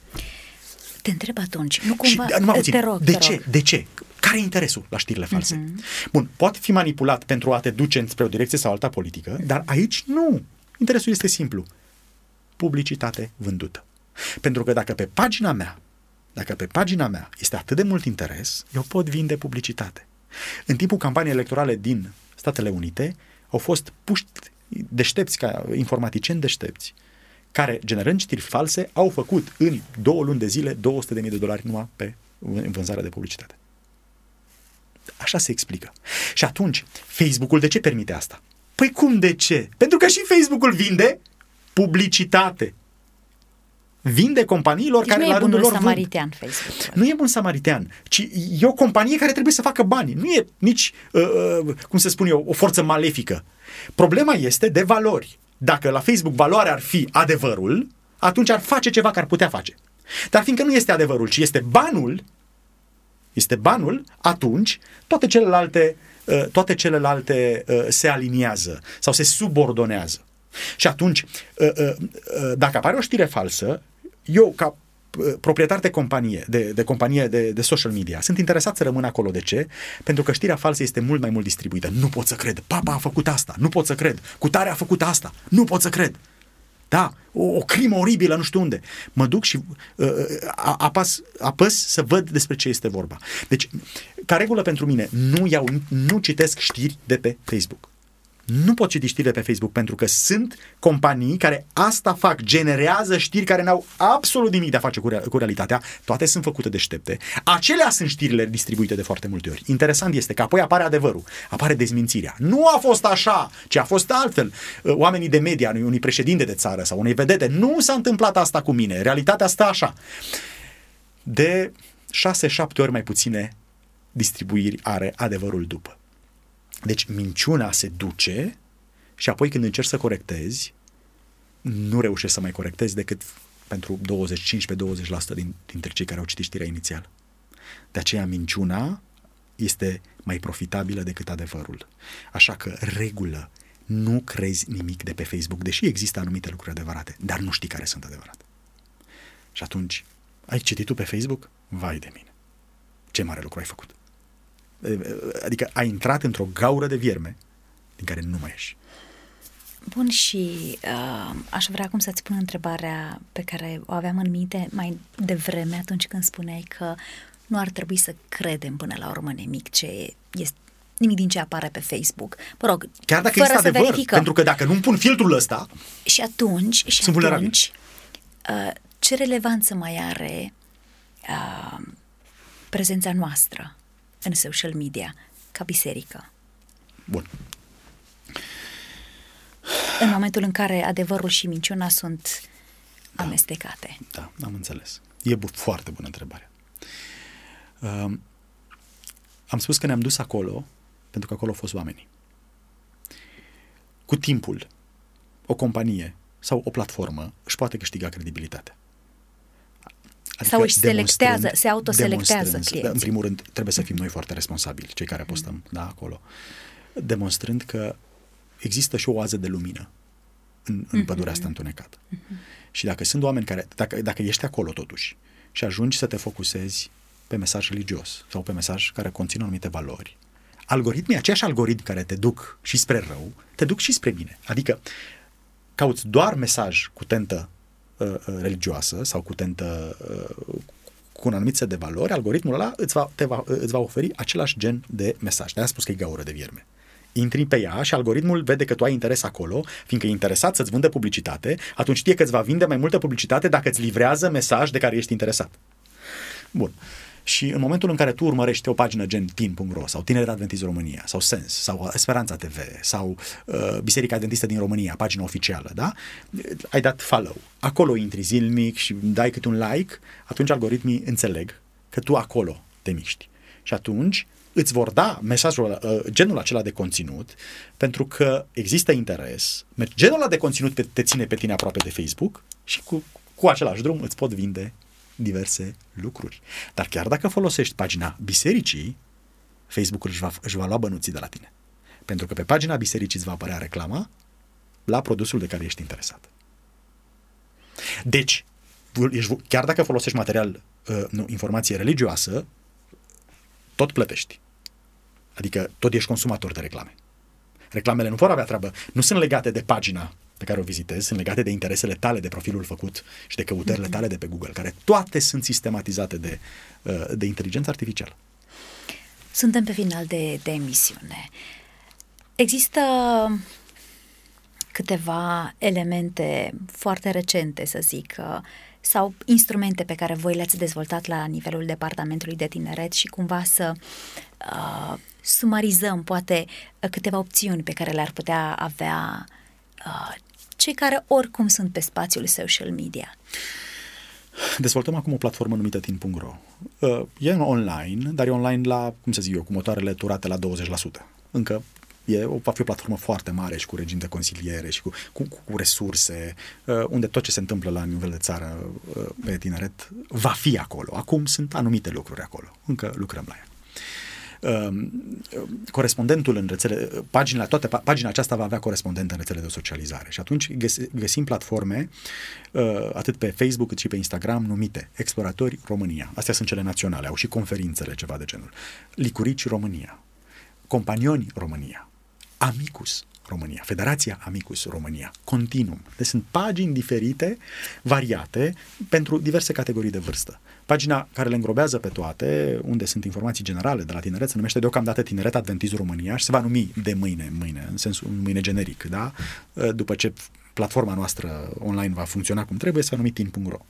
Te întreb atunci, nu cumva, te rog. De ce? Care e interesul la știrile false? Bun, poate fi manipulat pentru a te duce spre o direcție sau alta politică, dar aici nu. Interesul este simplu. Publicitate vândută. Pentru că dacă pe pagina mea este atât de mult interes, eu pot vinde publicitate. În timpul campaniei electorale din Statele Unite au fost puși deștepți, ca informaticieni deștepți, care, generând știri false, au făcut în 2 luni de zile $200.000 numai pe vânzarea de publicitate. Așa se explică. Și atunci, Facebook-ul de ce permite asta? Păi cum de ce? Pentru că și Facebook-ul vinde publicitate. Vinde companiilor care la rândul lor vând. Nu e bun samaritean Facebook. Nu e bun samaritean, ci e o companie care trebuie să facă bani. Nu e nici, cum să spun eu, o forță malefică. Problema este de valori. Dacă la Facebook valoarea ar fi adevărul, atunci ar face ceva care ar putea face. Dar fiindcă nu este adevărul, ci este banul, atunci toate celelalte se aliniază sau se subordonează. Și atunci, dacă apare o știre falsă, eu, ca proprietar de companie de social media, sunt interesat să rămân acolo. De ce? Pentru că știrea falsă este mult mai mult distribuită. Nu pot să cred. Papa a făcut asta. Nu pot să cred. Cutare a făcut asta. Nu pot să cred. Da, o crimă oribilă, nu știu unde. Mă duc și apăs să văd despre ce este vorba. Deci, ca regulă pentru mine, nu citesc știri de pe Facebook. Nu pot citi știrile pe Facebook pentru că sunt companii care asta fac, generează știri care n-au absolut nimic de a face cu realitatea, toate sunt făcute deștepte. Acelea sunt știrile distribuite de foarte multe ori. Interesant este că apoi apare adevărul, apare dezmințirea. Nu a fost așa, ci a fost altfel. Oamenii de media, unui președinte de țară sau unei vedete, nu s-a întâmplat asta cu mine, realitatea stă așa. De 6-7 ori mai puține distribuiri are adevărul după. Deci minciuna se duce și apoi când încerci să corectezi, nu reușești să mai corectezi decât pentru 15-20% dintre cei care au citit știrea inițială. De aceea minciuna este mai profitabilă decât adevărul. Așa că, regulă, nu crezi nimic de pe Facebook, deși există anumite lucruri adevărate, dar nu știi care sunt adevărate. Și atunci, ai citit tu pe Facebook? Vai de mine! Ce mare lucru ai făcut! Adică ai intrat într-o gaură de vierme din care nu mai ieși. Bun, și aș vrea acum să-ți pun întrebarea pe care o aveam în minte mai devreme atunci când spuneai că nu ar trebui să credem până la urmă nimic din ce apare pe Facebook. Mă rog, chiar dacă este adevăr, verificăm. Pentru că dacă nu-mi pun filtrul ăsta, și atunci ce relevanță mai are prezența noastră în social media ca biserică? Bun. În momentul în care adevărul și minciuna sunt amestecate. Da, am înțeles. E foarte bună întrebare. Am spus că ne-am dus acolo pentru că acolo au fost oamenii. Cu timpul, o companie sau o platformă își poate câștiga credibilitatea. Adică sau își selectează, se autoselectează clienții. În primul rând, trebuie să fim noi foarte responsabili, cei care postăm acolo. Demonstrând că există și o oază de lumină în pădurea asta întunecată. Și dacă sunt oameni care, dacă ești acolo totuși și ajungi să te focusezi pe mesaj religios sau pe mesaj care conține anumite valori, aceiași algoritmi care te duc și spre rău, te duc și spre bine. Adică cauți doar mesaj cu tentă religioasă sau cu tentă cu un anumit set de valori, algoritmul ăla îți va oferi același gen de mesaj. De-aia spus că e gaură de vierme. Intri pe ea și algoritmul vede că tu ai interes acolo, fiindcă e interesat să-ți vândă publicitate, atunci știe că îți va vinde mai multă publicitate dacă îți livrează mesaj de care ești interesat. Bun. Și în momentul în care tu urmărești o pagină gen teen.ro sau Tineret Adventist România sau Sens sau Speranța TV sau Biserica Adventistă din România, pagina oficială, da? Ai dat follow. Acolo intri zilnic și dai câte un like, atunci algoritmii înțeleg că tu acolo te miști. Și atunci îți vor da mesajul, genul acela de conținut, pentru că există interes. Genul ăla de conținut te ține pe tine aproape de Facebook și cu același drum îți pot vinde diverse lucruri. Dar chiar dacă folosești pagina bisericii, Facebook-ul își va lua bănuții de la tine. Pentru că pe pagina bisericii îți va apărea reclama la produsul de care ești interesat. Deci, chiar dacă folosești informație religioasă, tot plătești. Adică tot ești consumator de reclame. Reclamele nu vor avea treabă, nu sunt legate de pagina pe care o vizitezi, sunt legate de interesele tale, de profilul făcut și de căutările tale de pe Google, care toate sunt sistematizate de inteligență artificială. Suntem pe final de emisiune. Există câteva elemente foarte recente, să zic, sau instrumente pe care voi le-ați dezvoltat la nivelul Departamentului de Tineret și cumva să sumarizăm poate câteva opțiuni pe care le-ar putea avea cei care oricum sunt pe spațiul social media. Dezvoltăm acum o platformă numită teen.ro. E online, dar e online la, cu motoarele turate la 20%. Încă va fi o platformă foarte mare și cu regim de consiliere și cu resurse, unde tot ce se întâmplă la nivel de țară pe tineret va fi acolo. Acum sunt anumite lucruri acolo. Încă lucrăm la ea. Corespondentul în rețele, pagina aceasta va avea corespondent în rețele de socializare și atunci găsim platforme atât pe Facebook cât și pe Instagram numite Exploratori România. Astea sunt cele naționale, au și conferințele, ceva de genul. Licurici România, Companioni România, Amicus România, Federația Amicus România, Continuum. Deci sunt pagini diferite, variate, pentru diverse categorii de vârstă. Pagina care le îngrobează pe toate, unde sunt informații generale de la tineret, se numește deocamdată Tineret Adventist România și se va numi de mâine, în sensul mâine generic, da? După ce platforma noastră online va funcționa cum trebuie, se va numi teen.ro.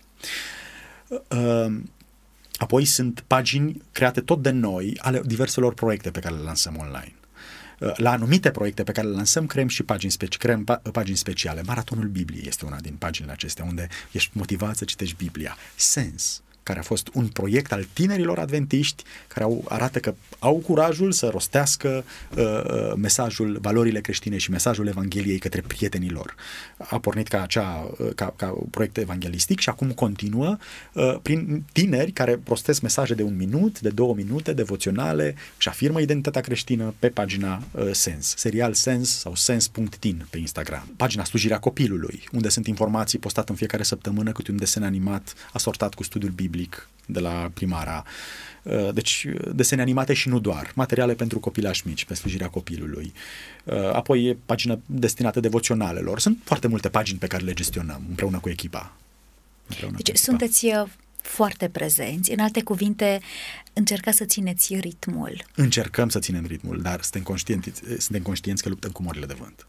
Apoi sunt pagini create tot de noi ale diverselor proiecte pe care le lansăm online. La anumite proiecte pe care le lansăm creăm și pagini speciale. Maratonul Bibliei este una din paginile acestea unde ești motivat să citești Biblia. Sens, care a fost un proiect al tinerilor adventiști care arată că au curajul să rostească mesajul, valorile creștine și mesajul Evangheliei către prietenii lor. A pornit ca proiect evanghelistic și acum continuă prin tineri care rostesc mesaje de 1 minut, de 2 minute, devoționale și afirmă identitatea creștină pe pagina Sens, serial Sens sau Sens.teen pe Instagram. Pagina Slujirea Copilului, unde sunt informații postate în fiecare săptămână câte un desen animat asortat cu studiul biblic biblic de la Primara. Deci desene animate și nu doar, materiale pentru copilași mici, pe slujirea copilului. Apoi e pagină destinată devoționalelor. Sunt foarte multe pagini pe care le gestionăm împreună cu echipa. Deci sunteți foarte prezenți. În alte cuvinte, încercați să țineți ritmul. Încercăm să ținem ritmul, dar suntem conștienți că luptăm cu morile de vânt.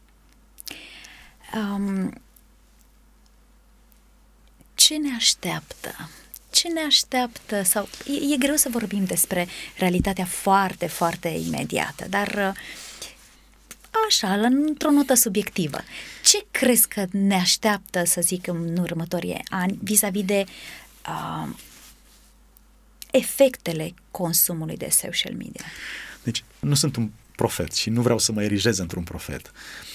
Ce ne așteaptă? Ce ne așteaptă? Sau e greu să vorbim despre realitatea foarte, foarte imediată, dar așa, într-o notă subiectivă. Ce crezi că ne așteaptă, să zic, în următorii ani vis-a-vis de efectele consumului de social media? Deci, nu sunt un profet și nu vreau să mă erigez într-un profet.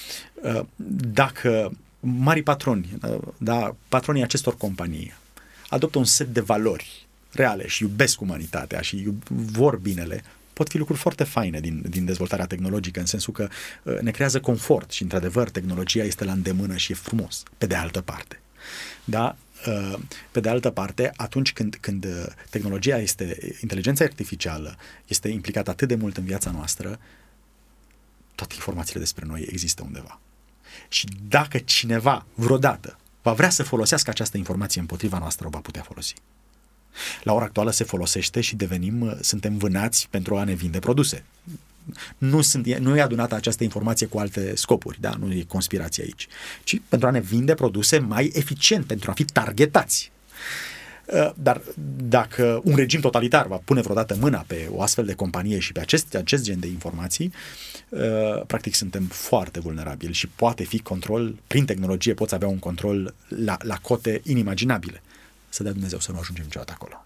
Dacă marii patroni, patronii acestor companii adoptă un set de valori reale și iubesc umanitatea și vor binele, pot fi lucruri foarte faine din dezvoltarea tehnologică, în sensul că ne creează confort și, într-adevăr, tehnologia este la îndemână și e frumos, pe de altă parte. Da? Pe de altă parte, atunci când tehnologia inteligența artificială este implicată atât de mult în viața noastră, toate informațiile despre noi există undeva. Și dacă cineva vreodată va vrea să folosească această informație împotriva noastră, o va putea folosi. La ora actuală se folosește și suntem vânați pentru a ne vinde produse. Nu e adunată această informație cu alte scopuri, da? Nu e conspirație aici, ci pentru a ne vinde produse mai eficient, pentru a fi targetați. Dar dacă un regim totalitar va pune vreodată mâna pe o astfel de companie și pe acest gen de informații, practic suntem foarte vulnerabili și poate fi control, prin tehnologie poți avea un control la cote inimaginabile. Să dea Dumnezeu să nu ajungem niciodată acolo.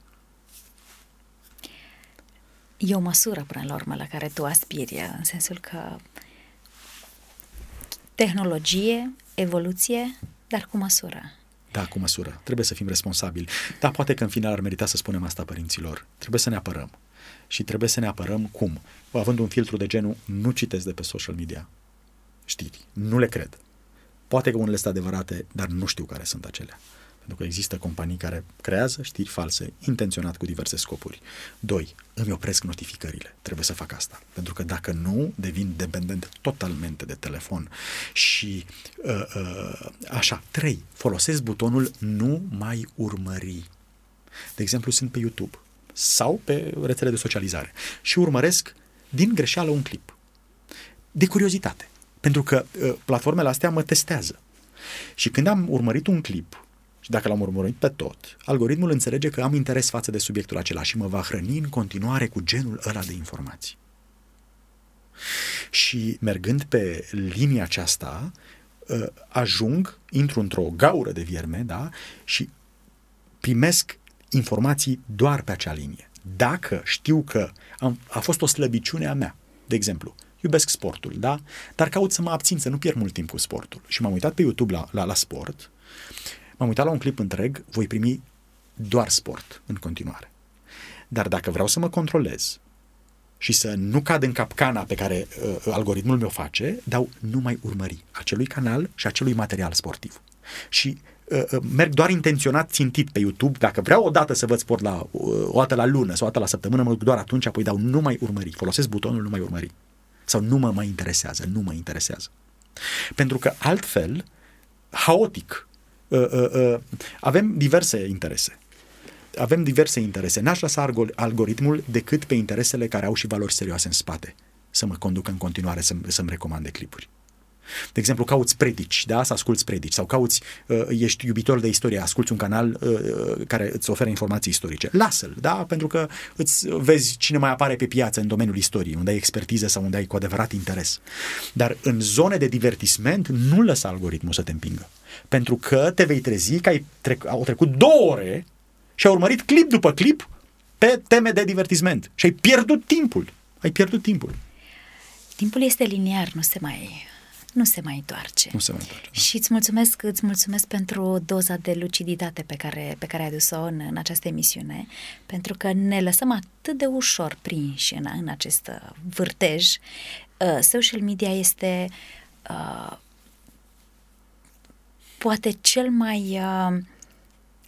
E o măsură, până la urmă, la care tu aspiri, în sensul că tehnologie, evoluție, dar cu măsură. Da, cu măsură. Trebuie să fim responsabili. Dar poate că în final ar merita să spunem asta părinților. Trebuie să ne apărăm. Și trebuie să ne apărăm cum? Având un filtru de genul, nu citesc de pe social media știri. Nu le cred. Poate că unele sunt adevărate, dar nu știu care sunt acelea. Pentru că există companii care creează știri false, intenționat cu diverse scopuri. 2. Îmi opresc notificările. Trebuie să fac asta. Pentru că dacă nu, devin dependent totalmente de telefon. Și așa. 3. Folosesc butonul nu mai urmări. De exemplu, sunt pe YouTube sau pe rețele de socializare și urmăresc din greșeală un clip. De curiozitate. Pentru că platformele astea mă testează. Și când am urmărit un clip și dacă l-am urmărit pe tot, algoritmul înțelege că am interes față de subiectul acela și mă va hrăni în continuare cu genul ăla de informații. Și mergând pe linia aceasta, intru într-o gaură de vierme, da? Și primesc informații doar pe acea linie. Dacă știu că a fost o slăbiciune a mea, de exemplu, iubesc sportul, da? Dar caut să mă abțin, să nu pierd mult timp cu sportul. Și m-am uitat pe YouTube la sport, m-am uitat la un clip întreg, voi primi doar sport în continuare. Dar dacă vreau să mă controlez și să nu cad în capcana pe care algoritmul meu face, dau nu mai urmări acelui canal și acelui material sportiv. Și merg doar intenționat, țintit pe YouTube. Dacă vreau odată să văd sport o dată la lună sau o dată la săptămână, mă duc doar atunci, apoi dau nu mai urmări. Folosesc butonul nu mai urmări. Sau nu mă mai interesează, nu mă interesează. Pentru că altfel, haotic, avem diverse interese. N-aș lăsa algoritmul decât pe interesele care au și valori serioase în spate să mă conducă în continuare să-mi recomande clipuri. De exemplu, cauți predici, da? Să asculți predici sau ești iubitor de istorie, asculți un canal care îți oferă informații istorice. Lasă-l, da? Pentru că îți vezi cine mai apare pe piață în domeniul istoriei, unde ai expertiză sau unde ai cu adevărat interes. Dar în zone de divertisment nu lăsa algoritmul să te împingă. Pentru că te vei trezi că au trecut 2 ore și ai urmărit clip după clip pe teme de divertisment și ai pierdut timpul. Timpul este liniar, nu se mai întoarce. Da. Și îți mulțumesc pentru doza de luciditate pe care ai adus-o în această emisiune, pentru că ne lăsăm atât de ușor prinși în acest vârtej. Social media este poate cel mai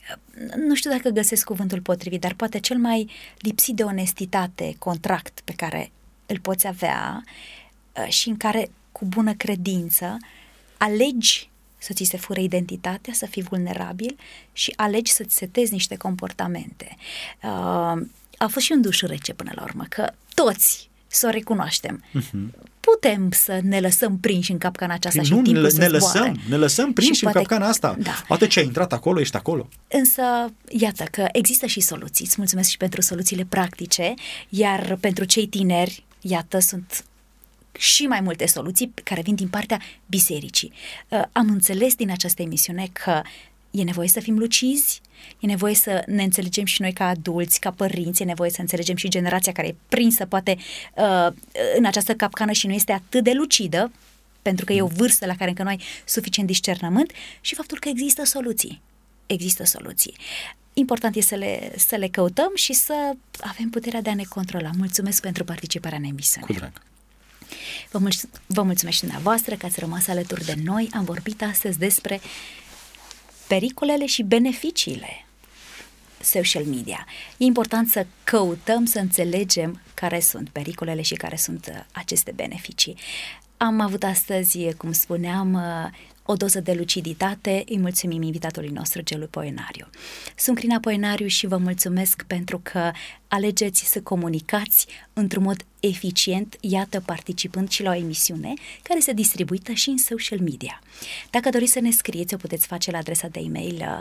nu știu dacă găsesc cuvântul potrivit, dar poate cel mai lipsit de onestitate contract pe care îl poți avea și în care, cu bună credință, alegi să ți se fure identitatea, să fii vulnerabil și alegi să-ți setezi niște comportamente. A fost și un duș rece până la urmă, că toți să o recunoaștem. Putem să ne lăsăm prinși în capcana aceasta și timpul să zboare. Ne lăsăm prinși în capcana asta. Da. Poate ce ai intrat acolo, ești acolo. Însă, iată că există și soluții. Îți mulțumesc și pentru soluțiile practice, iar pentru cei tineri, iată, sunt și mai multe soluții care vin din partea bisericii. Am înțeles din această emisiune că e nevoie să fim lucizi, e nevoie să ne înțelegem și noi ca adulți, ca părinți, e nevoie să înțelegem și generația care e prinsă poate în această capcană și nu este atât de lucidă, pentru că e o vârstă la care încă nu ai suficient discernământ, și faptul că există soluții. Există soluții. Important e să le căutăm și să avem puterea de a ne controla. Mulțumesc pentru participarea în emisiune. Cu drag. Vă mulțumesc și dumneavoastră că ați rămas alături de noi. Am vorbit astăzi despre pericolele și beneficiile social media. E important să căutăm, să înțelegem care sunt pericolele și care sunt aceste beneficii. Am avut astăzi, cum spuneam, o doză de luciditate. Îi mulțumim invitatului nostru, Gelu Poenariu. Sunt Crina Poenariu și vă mulțumesc pentru că alegeți să comunicați într-un mod eficient, iată, participând și la o emisiune care este distribuită și în social media. Dacă doriți să ne scrieți, o puteți face la adresa de e-mail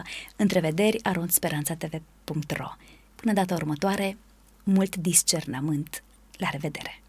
întrevederi@speranțatv.ro. Până data următoare, mult discernământ. La revedere!